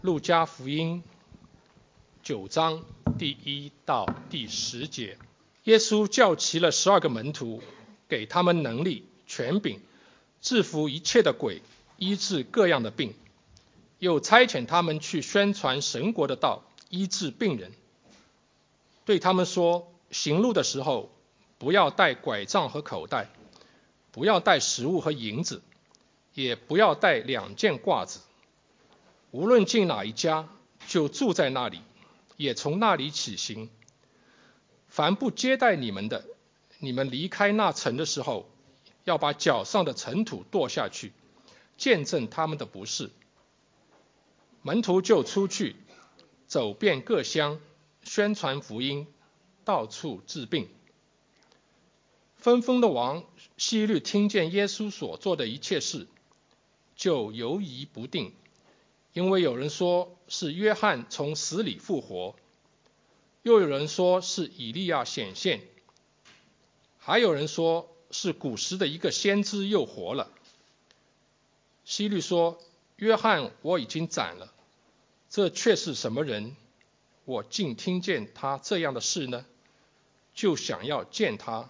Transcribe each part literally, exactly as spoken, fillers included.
路加福音九章第一到第十节，耶稣叫齐了十二个门徒，给他们能力、权柄，制服一切的鬼，医治各样的病，又差遣他们去宣传神国的道，医治病人。对他们说，行路的时候，不要带拐杖和口袋，不要带食物和银子，也不要带两件褂子。无论进哪一家，就住在那里，也从那里起行。凡不接待你们的，你们离开那城的时候，要把脚上的尘土跺下去，见证他们的不是。门徒就出去，走遍各乡，宣传福音，到处治病。分封的王希律听见耶稣所做的一切事，就犹疑不定，因为有人说是约翰从死里复活，又有人说是以利亚显现，还有人说是古时的一个先知又活了。希律说，约翰我已经斩了，这却是什么人？我竟听见他这样的事呢？就想要见他。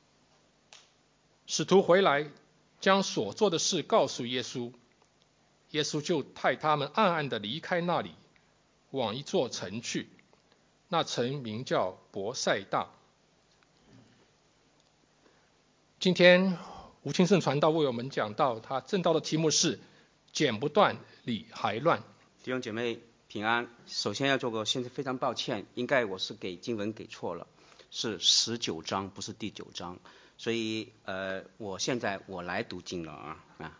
使徒回来，将所做的事告诉耶稣，耶稣就派他们暗暗地离开那里，往一座城去，那城名叫伯赛大。今天吴清盛传道为我们讲到，他正道的题目是剪不断，理还乱。 弟兄姐妹平安。首先要做个先非常抱歉，应该我是给经文给错了，是十九章，不是第九章，所以呃，我现在我来读经了啊啊。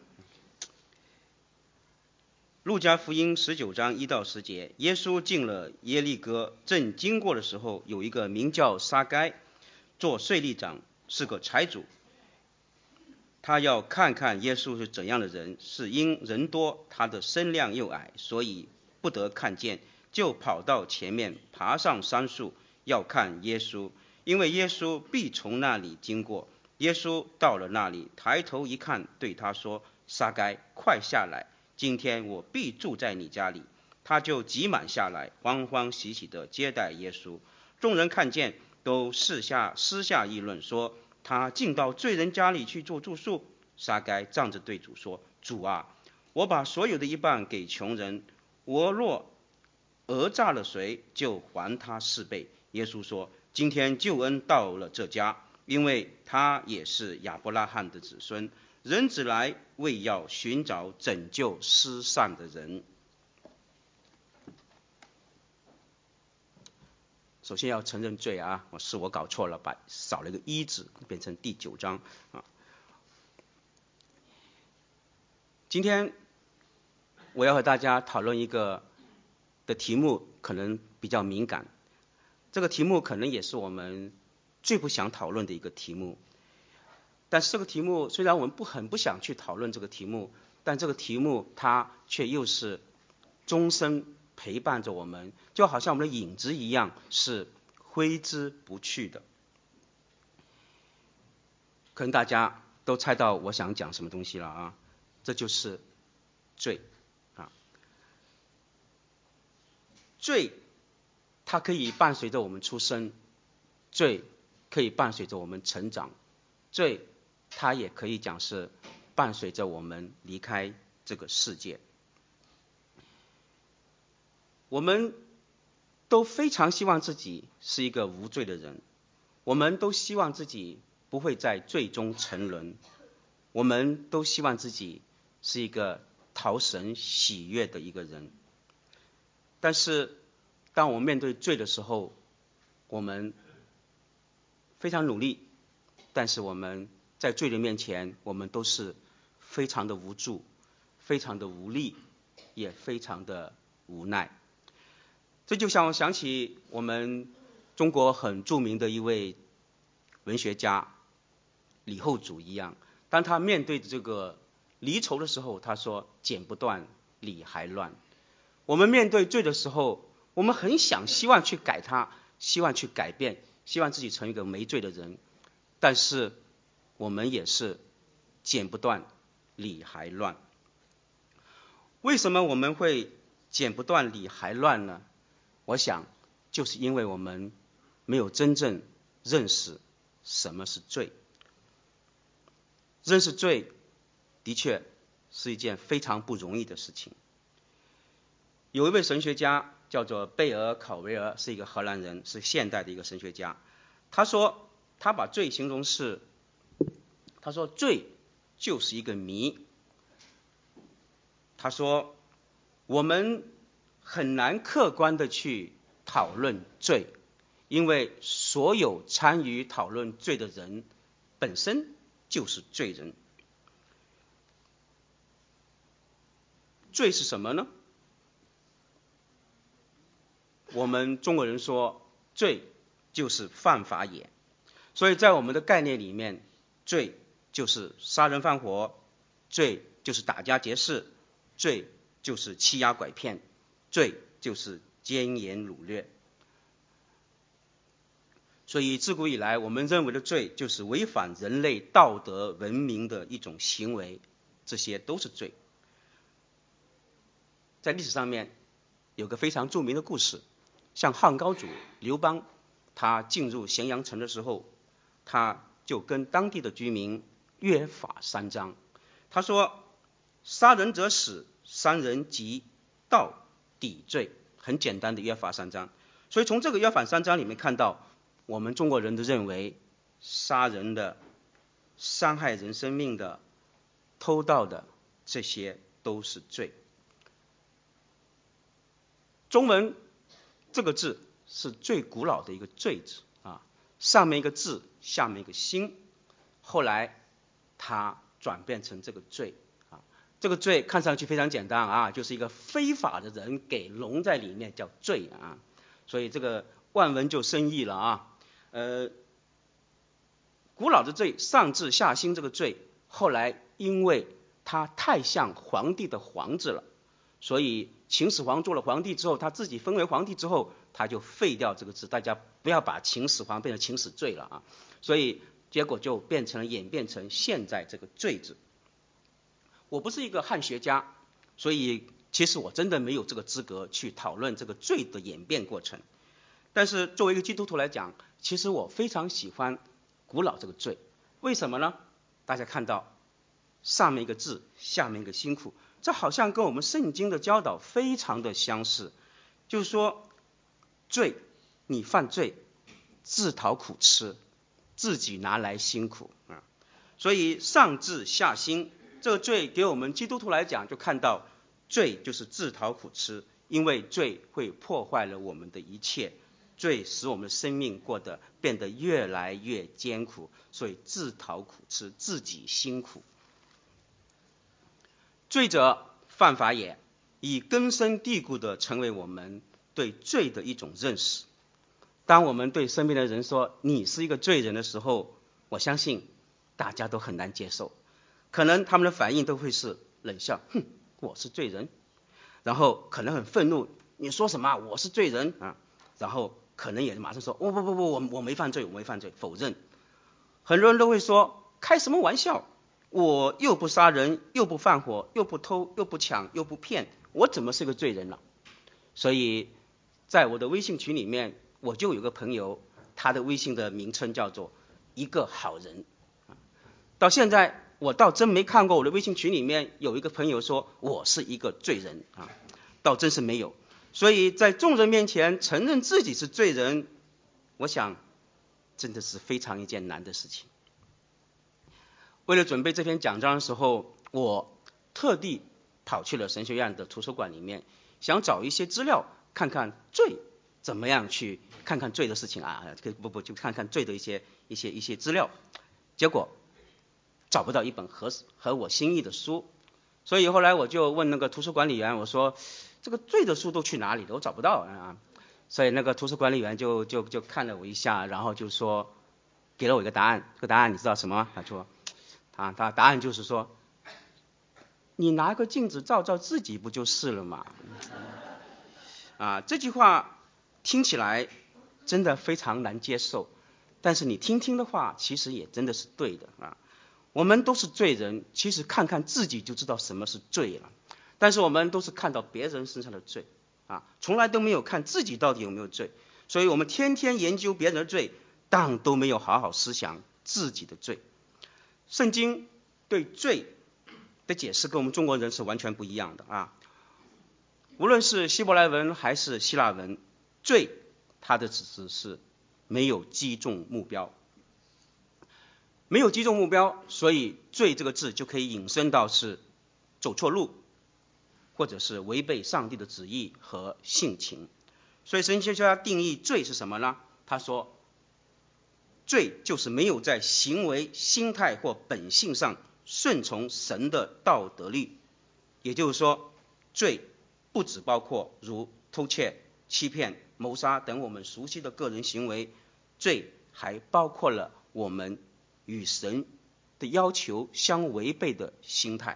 路加福音十九章一到十节，耶稣进了耶利哥，正经过的时候，有一个名叫撒该，做税吏长，是个财主。他要看看耶稣是怎样的人，是因人多，他的身量又矮，所以不得看见，就跑到前面，爬上杉树，要看耶稣，因为耶稣必从那里经过。耶稣到了那里，抬头一看，对他说：撒该，快下来，今天我必住在你家里。他就急忙下来，欢欢喜喜地接待耶稣。众人看见，都私下私下议论说，他进到罪人家里去做住宿。撒该站着对主说：主啊，我把所有的一半给穷人，我若讹诈了谁，就还他四倍。耶稣说：今天救恩到了这家，因为他也是亚伯拉罕的子孙。人子来，为要寻找拯救失散的人。首先要承认罪啊，是我搞错了，把少了一个一字，变成第九章啊。今天我要和大家讨论一个的题目，可能比较敏感，这个题目可能也是我们最不想讨论的一个题目。但是这个题目虽然我们不很不想去讨论这个题目，但这个题目它却又是终身陪伴着我们，就好像我们的影子一样，是挥之不去的。可能大家都猜到我想讲什么东西了啊，这就是罪啊。罪它可以伴随着我们出生，罪可以伴随着我们成长，罪它也可以讲是伴随着我们离开这个世界。我们都非常希望自己是一个无罪的人，我们都希望自己不会在罪中沉沦，我们都希望自己是一个讨神喜悦的一个人。但是当我们面对罪的时候，我们非常努力，但是我们在罪人面前，我们都是非常的无助，非常的无力，也非常的无奈。这就像我想起我们中国很著名的一位文学家李后主一样，当他面对这个离愁的时候，他说剪不断，理还乱。我们面对罪的时候，我们很想希望去改它，希望去改变，希望自己成为一个没罪的人，但是我们也是剪不断，理还乱。为什么我们会剪不断理还乱呢？我想就是因为我们没有真正认识什么是罪。认识罪的确是一件非常不容易的事情。有一位神学家叫做贝尔考维尔，是一个荷兰人，是现代的一个神学家。他说他把罪形容是，他说罪就是一个谜。他说我们很难客观的去讨论罪，因为所有参与讨论罪的人本身就是罪人。罪是什么呢？我们中国人说罪就是犯法也，所以在我们的概念里面，罪就是杀人放火，罪就是打家劫舍，罪就是欺压拐骗，罪就是奸言掳掠。所以自古以来我们认为的罪就是违反人类道德文明的一种行为，这些都是罪。在历史上面有个非常著名的故事，像汉高祖刘邦，他进入咸阳城的时候，他就跟当地的居民约法三章。他说杀人者死，伤人及盗抵罪，很简单的约法三章。所以从这个约法三章里面看到，我们中国人都认为杀人的、伤害人生命的、偷盗的，这些都是罪。中文这个字是最古老的一个罪字啊，上面一个字，下面一个心，后来它转变成这个罪啊。这个罪看上去非常简单啊，就是一个非法的人给笼在里面叫罪啊，所以这个万文就生义了啊。呃，古老的罪上至下心这个罪，后来因为它太像皇帝的皇字了，所以秦始皇做了皇帝之后，他自己封为皇帝之后，他就废掉这个字，大家不要把秦始皇变成秦始罪了啊，所以结果就变成了演变成现在这个罪字。我不是一个汉学家，所以其实我真的没有这个资格去讨论这个罪的演变过程。但是作为一个基督徒来讲，其实我非常喜欢古老这个罪。为什么呢？大家看到上面一个字，下面一个辛苦，这好像跟我们圣经的教导非常的相似。就是说罪，你犯罪自讨苦吃，自己拿来辛苦啊。所以上至下心，这个罪给我们基督徒来讲，就看到罪就是自讨苦吃，因为罪会破坏了我们的一切，罪使我们的生命过得变得越来越艰苦，所以自讨苦吃，自己辛苦。罪者犯法也，以根深蒂固的成为我们对罪的一种认识。当我们对身边的人说你是一个罪人的时候，我相信大家都很难接受，可能他们的反应都会是冷笑，哼，我是罪人，然后可能很愤怒，你说什么我是罪人啊？然后可能也马上说哦不不不我我没犯罪我没犯罪，否认。很多人都会说开什么玩笑，我又不杀人，又不放火，又不偷，又不抢，又不骗，我怎么是个罪人了？所以在我的微信群里面，我就有个朋友，他的微信的名称叫做一个好人。到现在我倒真没看过我的微信群里面有一个朋友说我是一个罪人啊，倒真是没有。所以在众人面前承认自己是罪人，我想真的是非常一件难的事情。为了准备这篇讲章的时候，我特地跑去了神学院的图书馆里面，想找一些资料，看看罪怎么样去看看罪的事情啊，不不就看看罪的一些一些一些资料。结果找不到一本合合我心意的书，所以后来我就问那个图书管理员，我说这个罪的书都去哪里了？我找不到啊。所以那个图书管理员就就就看了我一下，然后就说给了我一个答案。这个答案你知道什么吗？他说啊，他答案就是说，你拿个镜子照照自己不就是了吗？啊，这句话听起来真的非常难接受，但是你听听的话，其实也真的是对的啊。我们都是罪人，其实看看自己就知道什么是罪了。 但是我们都是看到别人身上的罪啊，从来都没有看自己到底有没有罪。所以我们天天研究别人的罪，但都没有好好思想自己的罪。圣经对罪的解释跟我们中国人是完全不一样的啊。无论是希伯来文还是希腊文，罪它的指示是没有击中目标，没有击中目标，所以罪这个字就可以引申到是走错路，或者是违背上帝的旨意和性情。所以神学家定义罪是什么呢？他说，罪就是没有在行为、心态或本性上顺从神的道德律。也就是说，罪不只包括如偷窃、欺骗、谋杀等我们熟悉的个人行为，罪还包括了我们与神的要求相违背的心态。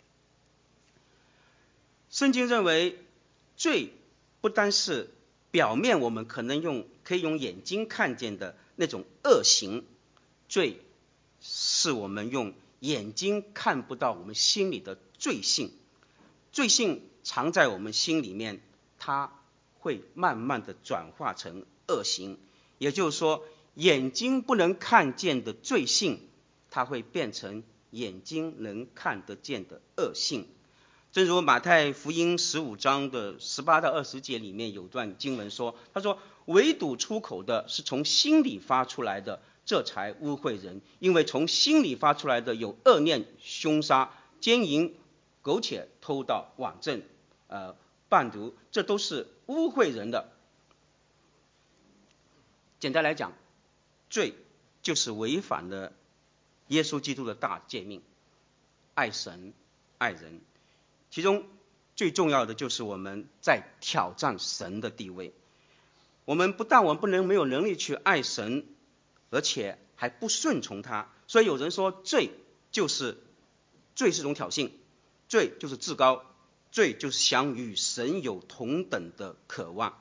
圣经认为，罪不单是表面我们可能用可以用眼睛看见的那种恶行，罪是我们用眼睛看不到我们心里的罪性。罪性藏在我们心里面，它会慢慢的转化成恶行。也就是说，眼睛不能看见的罪性，它会变成眼睛能看得见的恶性。正如马太福音十五章的十八到二十节里面有段经文说，他说，唯独出口的是从心里发出来的，这才污秽人，因为从心里发出来的有恶念、凶杀、奸淫、苟且、偷盗、妄证、呃贩毒，这都是污秽人的。简单来讲，罪就是违反了耶稣基督的大诫命，爱神爱人。其中最重要的就是我们在挑战神的地位。我们不但我们不能没有能力去爱神，而且还不顺从他。所以有人说，罪就是罪是一种挑衅，罪就是自高，罪就是想与神有同等的渴望。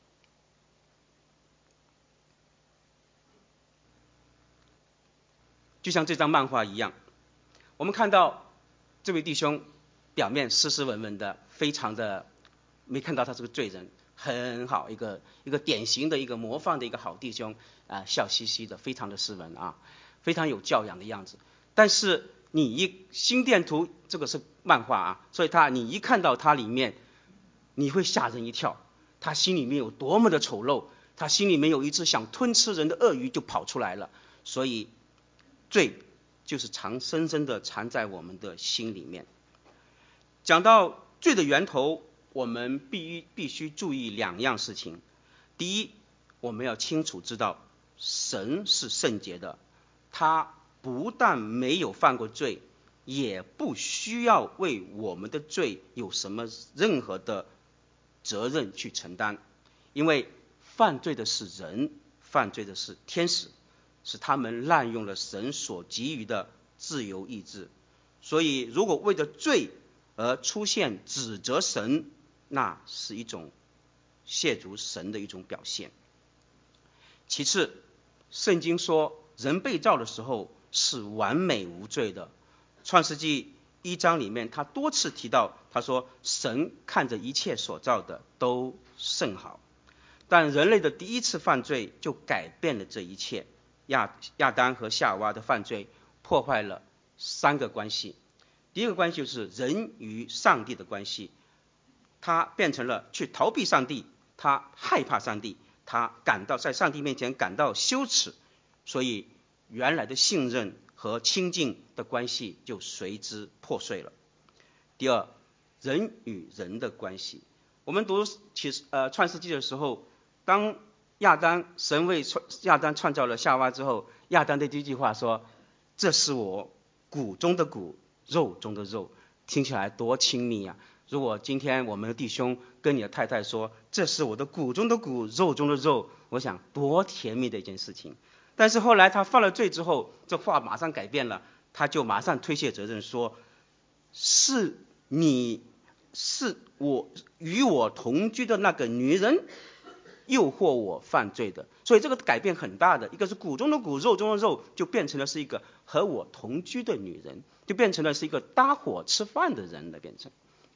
就像这张漫画一样，我们看到这位弟兄表面斯斯文文的，非常的没看到他是个罪人，很好，一个一个典型的一个模范的一个好弟兄啊、呃，笑嘻嘻的，非常的斯文啊，非常有教养的样子。但是你一心电图，这个是漫画啊，所以他你一看到他里面，你会吓人一跳，他心里面有多么的丑陋，他心里面有一只想吞吃人的鳄鱼就跑出来了。所以罪就是藏深深的藏在我们的心里面。讲到罪的源头，我们必必须注意两样事情。第一，我们要清楚知道神是圣洁的，他不但没有犯过罪，也不需要为我们的罪有什么任何的责任去承担。因为犯罪的是人，犯罪的是天使，是他们滥用了神所给予的自由意志。所以如果为了罪而出现指责神，那是一种亵渎神的一种表现。其次，圣经说人被造的时候是完美无罪的。创世纪一章里面他多次提到，他说神看着一切所造的都甚好。但人类的第一次犯罪就改变了这一切。亚亚当和夏娃的犯罪破坏了三个关系。第一个关系就是人与上帝的关系，他变成了去逃避上帝，他害怕上帝，他感到在上帝面前感到羞耻，所以原来的信任和亲近的关系就随之破碎了。第二，人与人的关系，我们读启呃创世纪的时候，当亚当神为亚当创造了夏娃之后，亚当的第一句话说，这是我骨中的骨，肉中的肉，听起来多亲密啊。如果今天我们的弟兄跟你的太太说，这是我的骨中的骨，肉中的肉，我想多甜蜜的一件事情。但是后来他犯了罪之后，这话马上改变了，他就马上推卸责任说，是你是我与我同居的那个女人诱惑我犯罪的。所以这个改变很大的，一个是骨中的骨，肉中的肉，就变成了是一个和我同居的女人，就变成了是一个搭伙吃饭的人了，变成。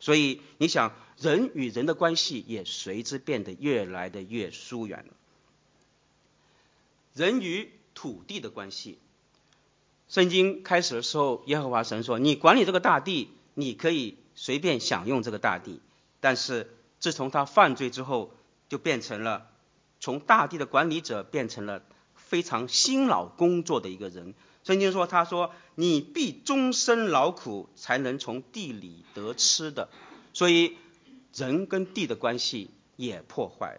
所以你想，人与人的关系也随之变得越来的越疏远了。人与土地的关系，圣经开始的时候，耶和华神说，你管理这个大地，你可以随便享用这个大地。但是自从他犯罪之后，就变成了从大地的管理者变成了非常辛劳工作的一个人。圣经说，他说你必终身劳苦，才能从地里得吃的。所以人跟地的关系也破坏了。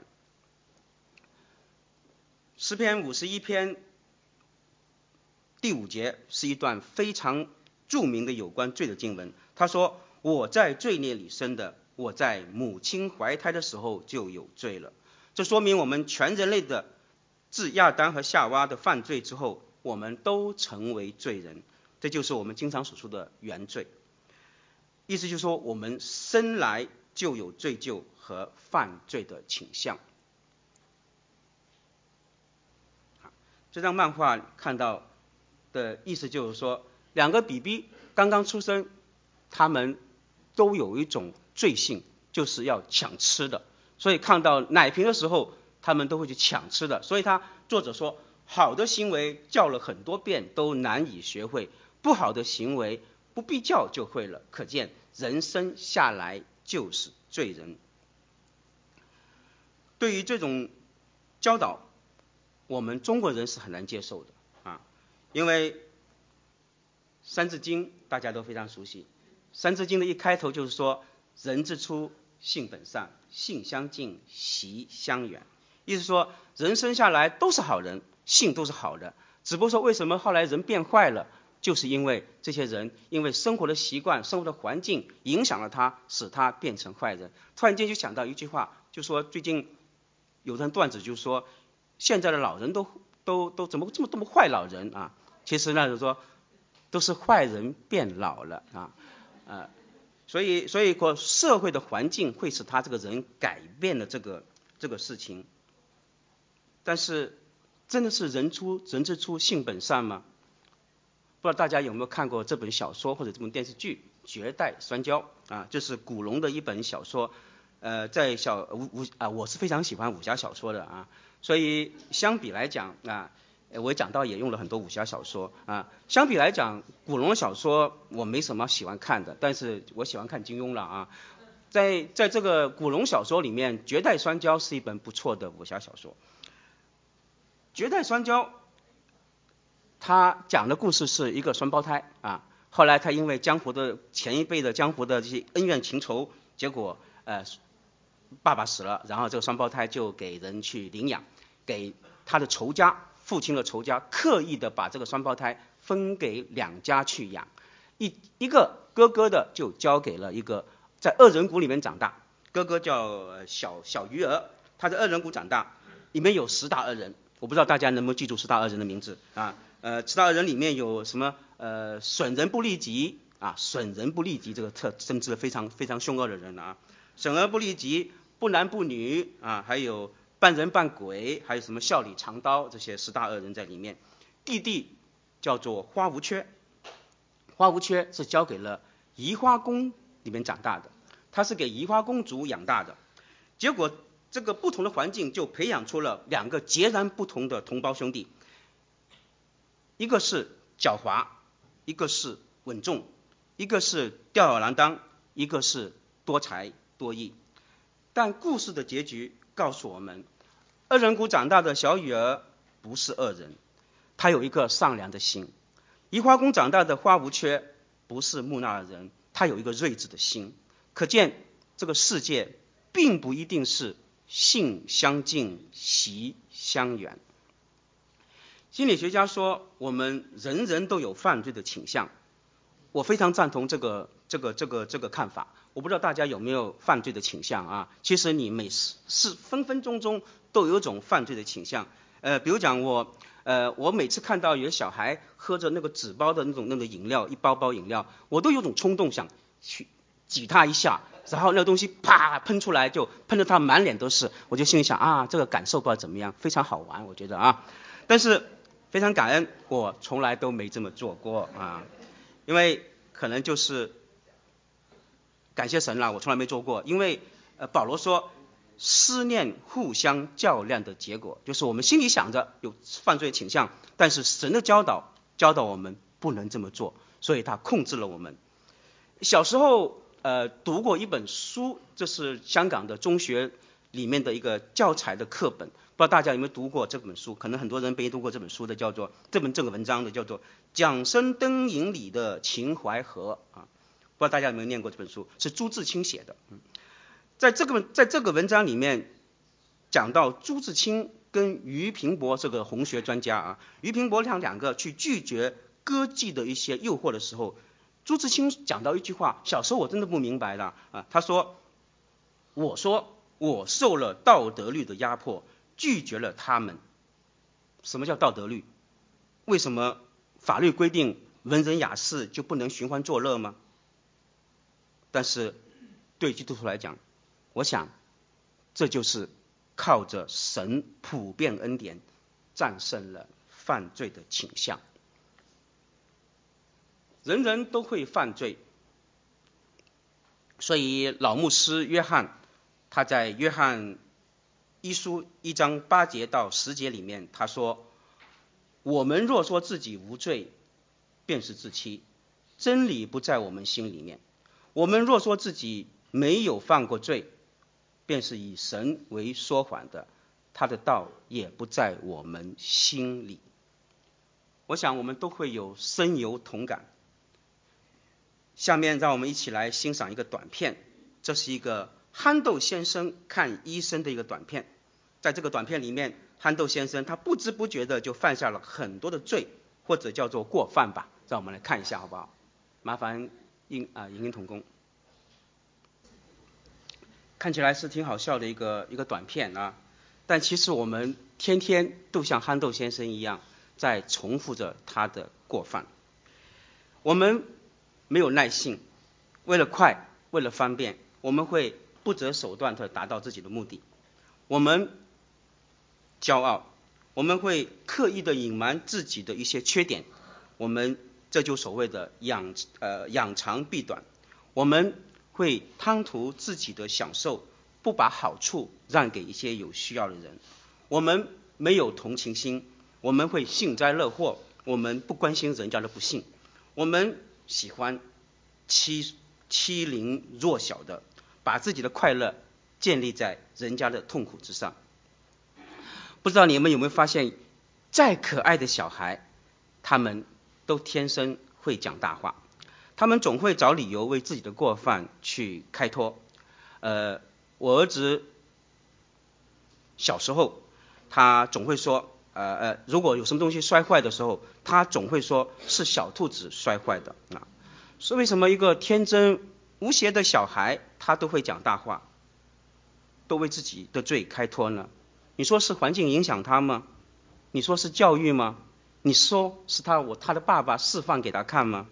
诗篇五十一篇第五节是一段非常著名的有关罪的经文。他说，我在罪孽里生的，我在母亲怀胎的时候就有罪了。这说明我们全人类的自亚当和夏娃的犯罪之后，我们都成为罪人，这就是我们经常所说的原罪。意思就是说，我们生来就有罪疚和犯罪的倾向。这张漫画看到的意思就是说，两个 B B 刚刚出生，他们都有一种罪性，就是要抢吃的。所以看到奶瓶的时候，他们都会去抢吃的。所以他作者说，好的行为教了很多遍都难以学会，不好的行为不必教就会了。可见人生下来就是罪人。对于这种教导，我们中国人是很难接受的啊，因为三字经大家都非常熟悉。三字经的一开头就是说，人之初性本善，性相近，习相远。意思说，人生下来都是好人，性都是好的，只不过说为什么后来人变坏了，就是因为这些人因为生活的习惯、生活的环境影响了他，使他变成坏人。突然间就想到一句话，就说最近有段段子，就是说现在的老人都都都怎么这么这么坏老人啊？其实呢，就是说都是坏人变老了啊，呃，所以所以说社会的环境会使他这个人改变了这个这个事情。但是真的是人出人之初性本善吗？不知道大家有没有看过这本小说或者这本电视剧《绝代双骄》啊？这是古龙的一本小说。呃，在小武武啊，我是非常喜欢武侠小说的啊，所以相比来讲啊，我讲到也用了很多武侠小说啊。相比来讲，古龙小说我没什么喜欢看的，但是我喜欢看金庸了啊。在在这个古龙小说里面，《绝代双骄》是一本不错的武侠小说。《绝代双骄》他讲的故事是一个双胞胎啊，后来他因为江湖的前一辈的江湖的这些恩怨情仇，结果呃爸爸死了，然后这个双胞胎就给人去领养，给他的仇家，父亲的仇家刻意的把这个双胞胎分给两家去养，一一个哥哥的就交给了一个在恶人谷里面长大，哥哥叫小小鱼儿，他在恶人谷长大，里面有十大恶人，我不知道大家能不能记住十大恶人的名字啊？呃，十大恶人里面有什么？呃，损人不利己啊，损人不利己这个特甚至非常非常凶恶的人啊，损而不利己。不男不女啊，还有半人半鬼，还有什么笑里藏刀，这些十大恶人在里面。弟弟叫做花无缺，花无缺是交给了宜花宫里面长大的，他是给宜花公主养大的。结果这个不同的环境就培养出了两个截然不同的同胞兄弟，一个是狡猾，一个是稳重，一个是吊儿郎当，一个是多才多艺。但故事的结局告诉我们，恶人谷长大的小雨儿不是恶人，他有一个善良的心。宜花宫长大的花无缺不是木讷的人，他有一个睿智的心。可见这个世界并不一定是性相近，习相远。心理学家说，我们人人都有犯罪的倾向，我非常赞同这个这个这个这个看法。我不知道大家有没有犯罪的倾向啊？其实你每是分分钟钟都有一种犯罪的倾向。呃，比如讲我，呃，我每次看到有小孩喝着那个纸包的那种那个饮料，一包包饮料，我都有种冲动想去挤他一下，然后那东西啪喷出来，就喷得他满脸都是。我就心里想啊，这个感受不知道怎么样，非常好玩，我觉得啊。但是非常感恩，我从来都没这么做过啊，因为可能就是感谢神啦，我从来没做过。因为呃，保罗说，思念互相较量的结果，就是我们心里想着有犯罪倾向，但是神的教导教导我们不能这么做，所以他控制了我们。小时候呃读过一本书，这是香港的中学里面的一个教材的课本，不知道大家有没有读过这本书？可能很多人没读过这本书的，叫做这本这个文章的叫做《桨声灯影里的秦淮河》啊，不知道大家有没有念过这本书？是朱自清写的。嗯，在这个在这个文章里面讲到朱自清跟俞平伯这个红学专家啊，俞平伯两两个去拒绝歌妓的一些诱惑的时候，朱自清讲到一句话，小时候我真的不明白的啊，他说：“我说我受了道德律的压迫，拒绝了他们。什么叫道德律？为什么法律规定文人雅士就不能寻欢作乐吗？但是对基督徒来讲，我想这就是靠着神普遍恩典战胜了犯罪的倾向。人人都会犯罪，所以老牧师约翰他在约翰一书一章八节到十节里面他说：我们若说自己无罪，便是自欺，真理不在我们心里面。我们若说自己没有犯过罪，便是以神为说谎的，他的道也不在我们心里。我想我们都会有深有同感。下面让我们一起来欣赏一个短片，这是一个憨豆先生看医生的一个短片。在这个短片里面，憨豆先生他不知不觉的就犯下了很多的罪，或者叫做过犯吧。让我们来看一下好不好？麻烦英啊莹莹同工。看起来是挺好笑的一个一个短片啊，但其实我们天天都像憨豆先生一样在重复着他的过犯。我们没有耐性，为了快，为了方便，我们会不择手段地达到自己的目的。我们骄傲，我们会刻意地隐瞒自己的一些缺点，我们这就所谓的养呃扬长避短。我们会贪图自己的享受，不把好处让给一些有需要的人。我们没有同情心，我们会幸灾乐祸，我们不关心人家的不幸。我们喜欢欺欺凌弱小的，把自己的快乐建立在人家的痛苦之上。不知道你们有没有发现，再可爱的小孩，他们都天生会讲大话，他们总会找理由为自己的过犯去开脱。呃，我儿子小时候，他总会说，呃呃，如果有什么东西摔坏的时候，他总会说是小兔子摔坏的啊。是为什么一个天真无邪的小孩，他都会讲大话，都为自己的罪开脱呢？你说是环境影响他吗？你说是教育吗？你说是他我他的爸爸示范给他看吗？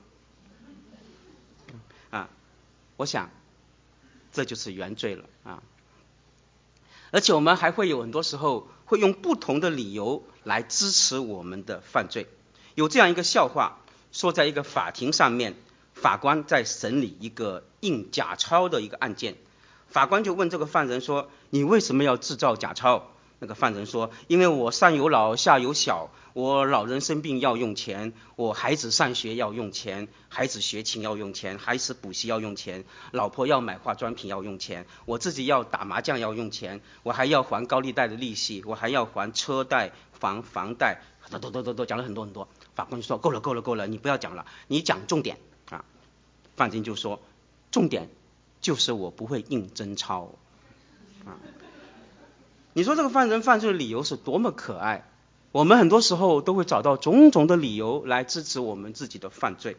啊，我想这就是原罪了啊！而且我们还会有很多时候会用不同的理由来支持我们的犯罪。有这样一个笑话，说在一个法庭上面，法官在审理一个印假钞的一个案件，法官就问这个犯人说：你为什么要制造假钞？那个犯人说：因为我上有老下有小，我老人生病要用钱，我孩子上学要用钱，孩子学琴要用钱，孩子补习要用钱，老婆要买化妆品要用钱，我自己要打麻将要用钱，我还要还高利贷的利息，我还要还车贷房房贷，都都都都都讲了很多很多。法官就说：够了够了够了，你不要讲了，你讲重点啊。犯人就说：重点就是我不会印真钞啊。你说这个犯人犯罪的理由是多么可爱，我们很多时候都会找到种种的理由来支持我们自己的犯罪。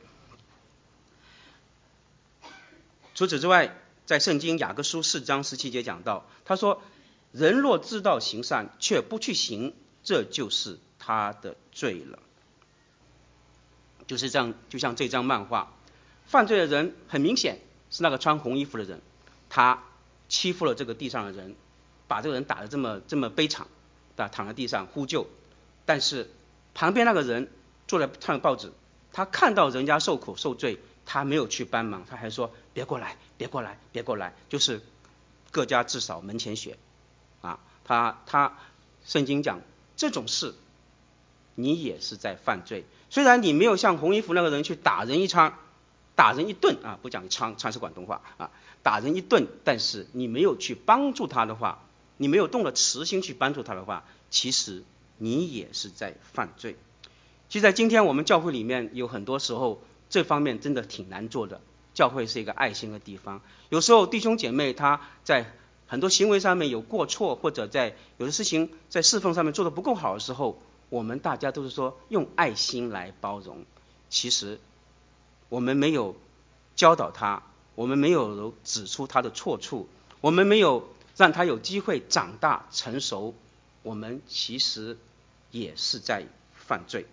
除此之外，在圣经雅各书四章十七节讲到，他说：人若知道行善却不去行，这就是他的罪了。就是这样，就像这张漫画，犯罪的人很明显是那个穿红衣服的人，他欺负了这个地上的人，把这个人打得这么这么悲惨，躺在地上呼救。但是旁边那个人坐在看报纸，他看到人家受苦受罪， 他没有去帮忙，他还说别过来，别过来，别过来，就是各家自扫门前雪啊。他他圣经讲这种事，你也是在犯罪。虽然你没有像红衣服那个人去打人一枪，打人一顿啊，不讲枪，枪是广东话啊，打人一顿，但是你没有去帮助他的话，你没有动了慈心去帮助他的话，其实你也是在犯罪。其实在今天我们教会里面有很多时候这方面真的挺难做的，教会是一个爱心的地方，有时候弟兄姐妹他在很多行为上面有过错，或者在有的事情在侍奉上面做得不够好的时候，我们大家都是说用爱心来包容，其实我们没有教导他，我们没有指出他的错处，我们没有让他有机会长大成熟，我们其实也是在犯罪。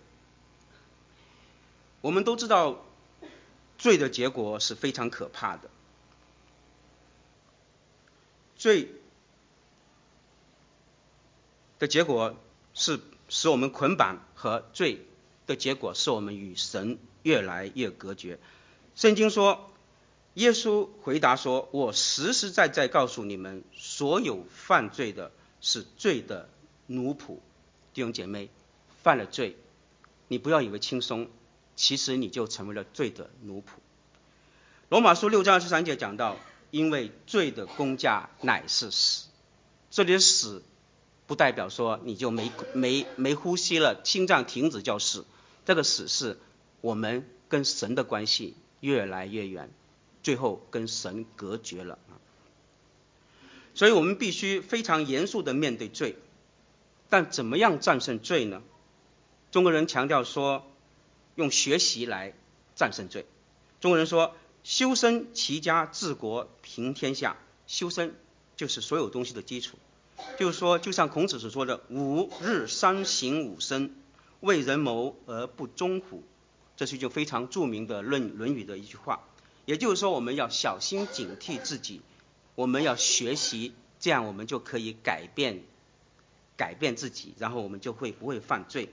我们都知道罪的结果是非常可怕的，罪的结果是使我们捆绑，和罪的结果是我们与神越来越隔绝。圣经说，耶稣回答说，我实实在在告诉你们，所有犯罪的是罪的奴仆。弟兄姐妹，犯了罪，你不要以为轻松，其实你就成为了罪的奴仆。罗马书六章二十三节讲到，因为罪的工价乃是死。这里的死不代表说你就没没没呼吸了，心脏停止叫死，这个死是我们跟神的关系越来越远，最后跟神隔绝了。所以我们必须非常严肃地面对罪。但怎么样战胜罪呢？中国人强调说用学习来战胜罪。中国人说修身齐家治国平天下，修身就是所有东西的基础，就是说就像孔子所说的吾日三省吾身，为人谋而不忠乎，这是一句非常著名的论论语的一句话。也就是说我们要小心警惕自己，我们要学习，这样我们就可以改变改变自己，然后我们就会不会犯罪。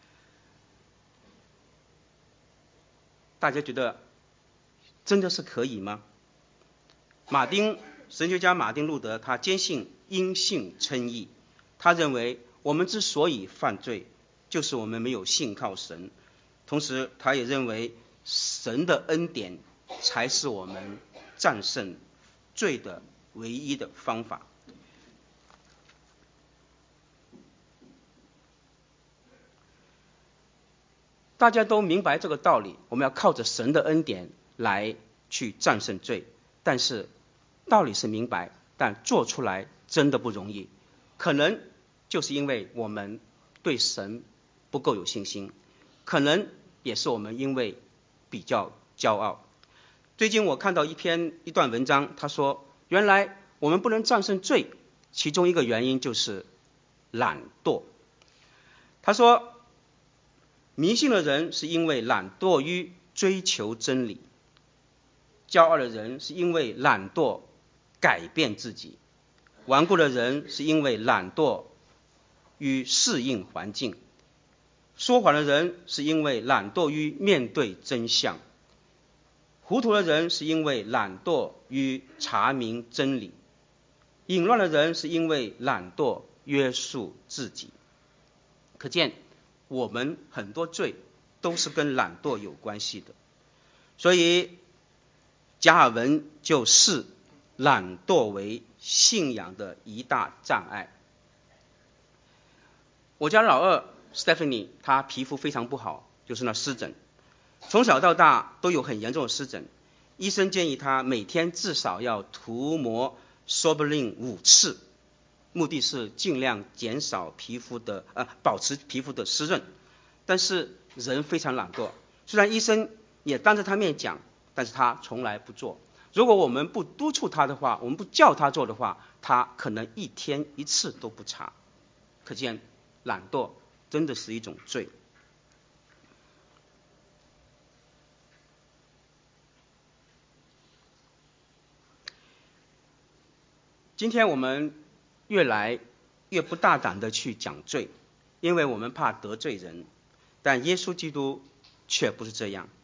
大家觉得真的是可以吗？马丁神学家马丁路德他坚信因信称义，他认为我们之所以犯罪，就是我们没有信靠神，同时他也认为神的恩典才是我们战胜罪的唯一的方法。大家都明白这个道理，我们要靠着神的恩典来去战胜罪，但是道理是明白，但做出来真的不容易。可能就是因为我们对神不够有信心，可能也是我们因为比较骄傲。最近我看到一篇一段文章，他说原来我们不能战胜罪，其中一个原因就是懒惰。他说迷信的人是因为懒惰于追求真理，骄傲的人是因为懒惰改变自己，顽固的人是因为懒惰于适应环境，说谎的人是因为懒惰于面对真相，糊涂的人是因为懒惰于查明真理，淫乱的人是因为懒惰约束自己。可见我们很多罪都是跟懒惰有关系的，所以加尔文就视懒惰为信仰的一大障碍。我家老二 Stephanie 她皮肤非常不好，就是那湿疹，从小到大都有很严重的湿疹，医生建议她每天至少要涂抹 Soberlin 五次，目的是尽量减少皮肤的呃保持皮肤的湿润。但是人非常懒惰，虽然医生也当着他面讲，但是他从来不做。如果我们不督促他的话，我们不叫他做的话，他可能一天一次都不擦。可见懒惰真的是一种罪。今天我们越来越不大胆的去讲罪，因为我们怕得罪人，但耶稣基督却不是这样。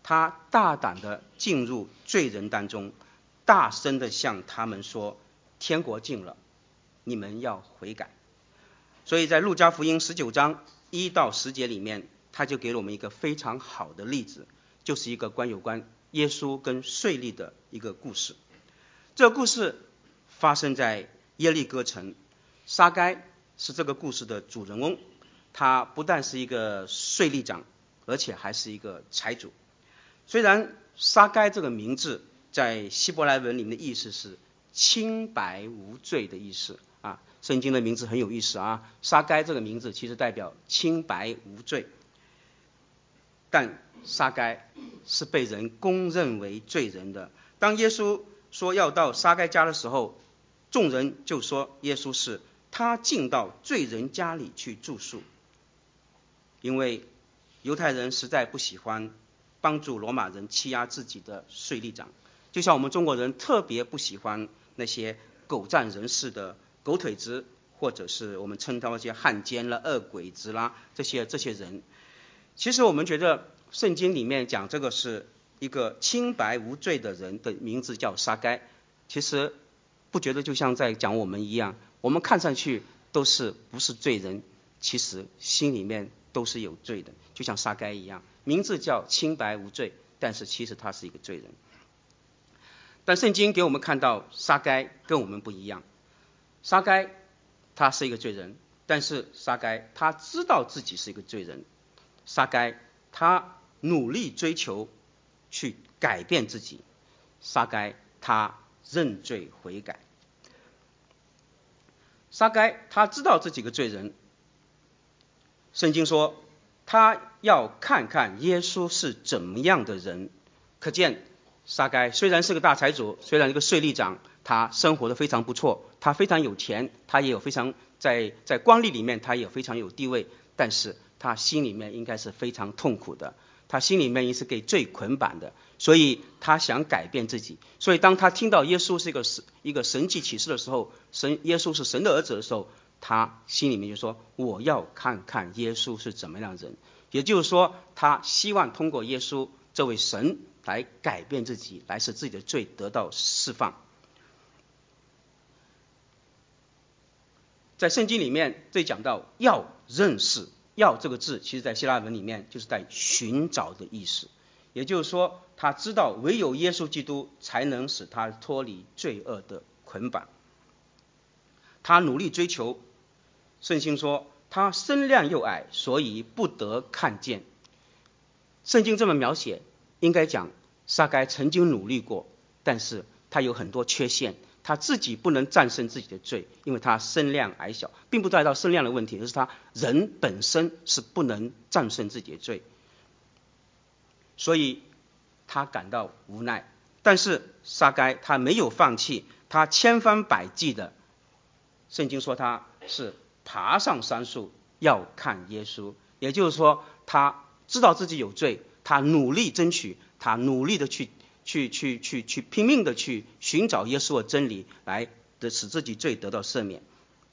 他大胆地进入罪人当中，大声地向他们说，天国近了，你们要悔改。所以在路加福音十九章一到十节里面，他就给了我们一个非常好的例子，就是一个关有关耶稣跟税吏的一个故事。这个故事发生在耶利哥城，撒该是这个故事的主人翁，他不但是一个税吏长，而且还是一个财主。虽然撒该这个名字在希伯来文里面的意思是清白无罪的意思啊，圣经的名字很有意思啊，撒该这个名字其实代表清白无罪，但撒该是被人公认为罪人的。当耶稣说要到撒该家的时候，众人就说耶稣是他进到罪人家里去住宿，因为犹太人实在不喜欢帮助罗马人欺压自己的税吏长，就像我们中国人特别不喜欢那些狗占人势的狗腿子，或者是我们称他们一些汉奸啦、恶鬼子啦，这些这些人。其实我们觉得圣经里面讲这个是一个清白无罪的人的名字叫撒该，其实不觉得就像在讲我们一样，我们看上去都是不是罪人，其实心里面都是有罪的，就像撒该一样，名字叫清白无罪，但是其实他是一个罪人。但圣经给我们看到撒该跟我们不一样，撒该他是一个罪人，但是撒该他知道自己是一个罪人，撒该他努力追求去改变自己，撒该他认罪悔改。撒该他知道这几个罪人，圣经说他要看看耶稣是怎么样的人，可见撒该虽然是个大财主，虽然一个税吏长，他生活的非常不错，他非常有钱，他也有非常在在官吏里面他也有非常有地位，但是他心里面应该是非常痛苦的，他心里面也是给罪捆绑的，所以他想改变自己。所以当他听到耶稣是一个一个神迹启示的时候，神耶稣是神的儿子的时候，他心里面就说我要看看耶稣是怎么样的人，也就是说他希望通过耶稣这位神来改变自己，来使自己的罪得到释放。在圣经里面这里讲到要认识，要这个字其实在希腊文里面就是在寻找的意思，也就是说他知道唯有耶稣基督才能使他脱离罪恶的捆绑，他努力追求。圣经说他身量又矮，所以不得看见。圣经这么描写，应该讲撒该曾经努力过，但是他有很多缺陷，他自己不能战胜自己的罪，因为他身量矮小，并不带到身量的问题，而是他人本身是不能战胜自己的罪，所以他感到无奈。但是撒该他没有放弃，他千方百计的，圣经说他是爬上山树要看耶稣，也就是说他知道自己有罪，他努力争取，他努力的去去去去去拼命的去寻找耶稣的真理，来的使自己罪得到赦免。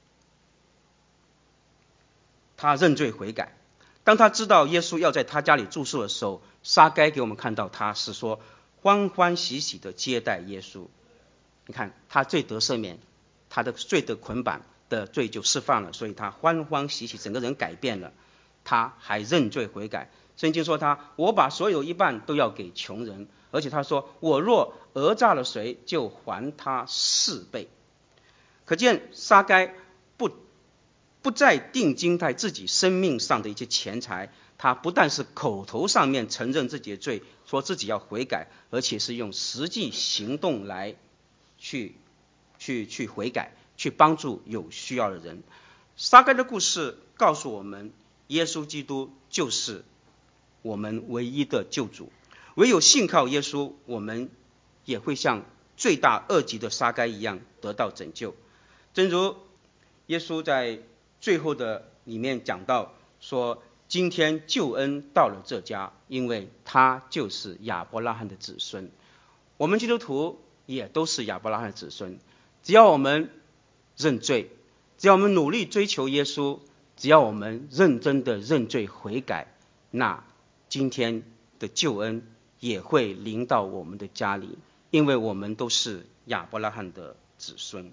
他认罪悔改。当他知道耶稣要在他家里住宿的时候，撒该给我们看到他是说欢欢喜喜的接待耶稣。你看他罪得赦免，他的罪的捆绑的罪就释放了，所以他欢欢喜喜，整个人改变了，他还认罪悔改。圣经说他我把所有一半都要给穷人，而且他说我若讹诈了谁，就还他四倍。可见撒该不不再定睛在自己生命上的一些钱财，他不但是口头上面承认自己的罪，说自己要悔改，而且是用实际行动来去去去悔改，去帮助有需要的人。撒该的故事告诉我们，耶稣基督就是我们唯一的救主，唯有信靠耶稣，我们也会像罪大恶极的撒该一样得到拯救。正如耶稣在最后的里面讲到说，今天救恩到了这家，因为他就是亚伯拉罕的子孙。我们基督徒也都是亚伯拉罕的子孙，只要我们认罪，只要我们努力追求耶稣，只要我们认真的认罪悔改，那今天的救恩也会临到我们的家里，因为我们都是亚伯拉罕的子孙。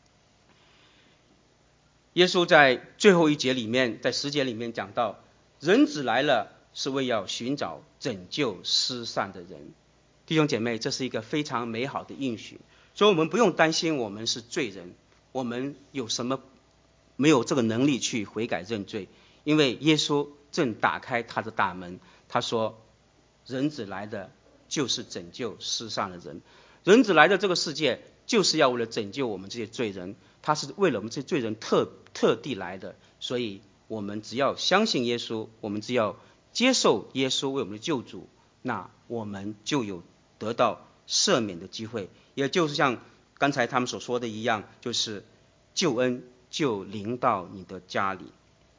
耶稣在最后一节里面，在十节里面讲到，人子来了是为要寻找拯救失散的人。弟兄姐妹，这是一个非常美好的应许，所以我们不用担心我们是罪人，我们有什么没有这个能力去悔改认罪，因为耶稣正打开他的大门，他说人子来的就是拯救世上的人，人子来的这个世界就是要为了拯救我们这些罪人，他是为了我们这些罪人特特地来的，所以我们只要相信耶稣，我们只要接受耶稣为我们的救主，那我们就有得到赦免的机会，也就是像刚才他们所说的一样，就是救恩就临到你的家里。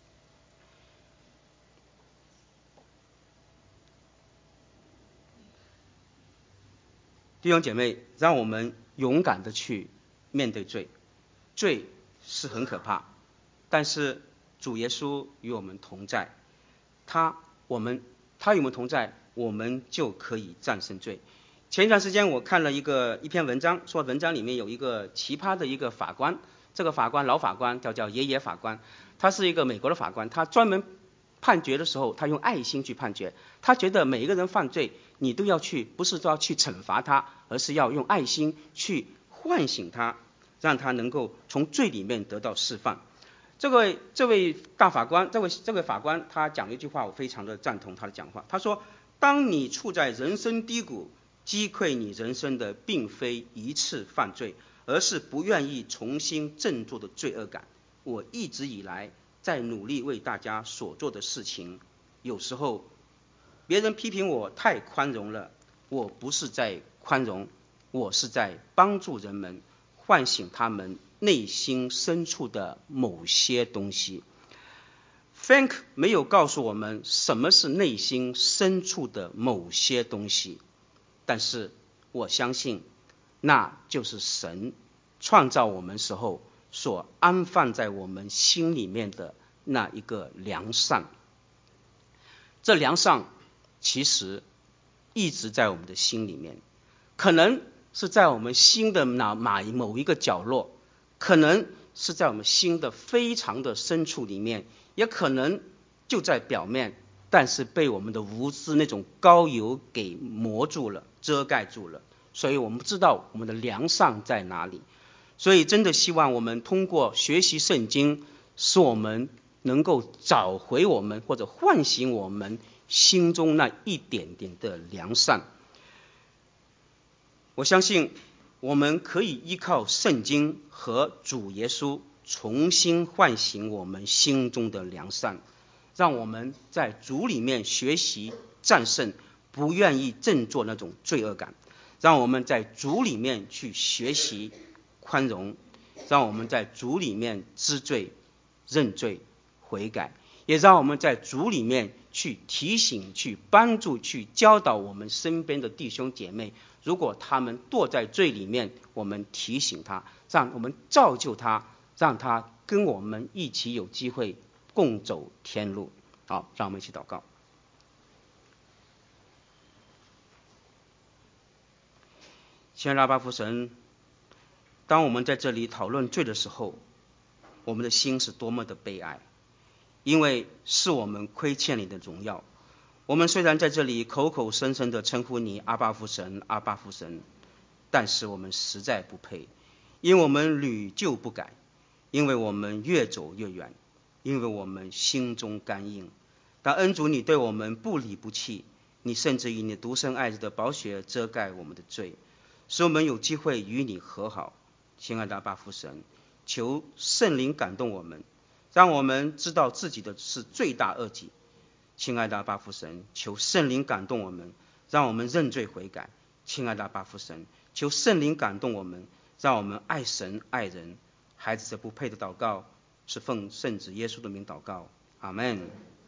弟兄姐妹，让我们勇敢的去面对罪，罪是很可怕，但是主耶稣与我们同在，他我们他与我们同在，我们就可以战胜罪。前一段时间我看了一个一篇文章，说文章里面有一个奇葩的一个法官，这个法官老法官叫叫爷爷法官，他是一个美国的法官，他专门判决的时候，他用爱心去判决，他觉得每一个人犯罪，你都要去，不是说要去惩罚他，而是要用爱心去唤醒他，让他能够从罪里面得到释放。这位这位大法官，这位这位法官，他讲了一句话，我非常的赞同他的讲话。他说：“当你处在人生低谷，击溃你人生的并非一次犯罪，而是不愿意重新振作的罪恶感。我一直以来在努力为大家所做的事情，有时候别人批评我太宽容了，我不是在宽容，我是在帮助人们唤醒他们内心深处的某些东西。” Frank 没有告诉我们什么是内心深处的某些东西，但是我相信那就是神创造我们时候所安放在我们心里面的那一个良善。这良善其实一直在我们的心里面，可能是在我们心的哪某一个角落，可能是在我们心的非常的深处里面，也可能就在表面，但是被我们的无知那种膏油给磨住了，遮盖住了，所以我们不知道我们的良善在哪里。所以真的希望我们通过学习圣经，使我们能够找回我们或者唤醒我们心中那一点点的良善。我相信我们可以依靠圣经和主耶稣重新唤醒我们心中的良善，让我们在主里面学习战胜不愿意振作那种罪恶感，让我们在主里面去学习宽容，让我们在主里面知罪认罪悔改，也让我们在主里面去提醒去帮助去教导我们身边的弟兄姐妹，如果他们堕在罪里面，我们提醒他，让我们造就他，让他跟我们一起有机会共走天路。好，让我们一起祷告。亲爱的阿爸父神，当我们在这里讨论罪的时候，我们的心是多么的悲哀，因为是我们亏欠你的荣耀。我们虽然在这里口口声声的称呼你阿爸父神阿爸父神，但是我们实在不配，因为我们屡旧不改，因为我们越走越远，因为我们心中刚硬。但恩主你对我们不离不弃，你甚至以你独生爱子的宝血遮盖我们的罪，使我们有机会与你和好。亲爱的阿爸父神，求圣灵感动我们，让我们知道自己的是罪大恶极。亲爱的阿爸父神，求圣灵感动我们，让我们认罪悔改。亲爱的阿爸父神，求圣灵感动我们，让我们爱神爱人。孩子这不配的祷告是奉圣子耶稣的名祷告，阿们。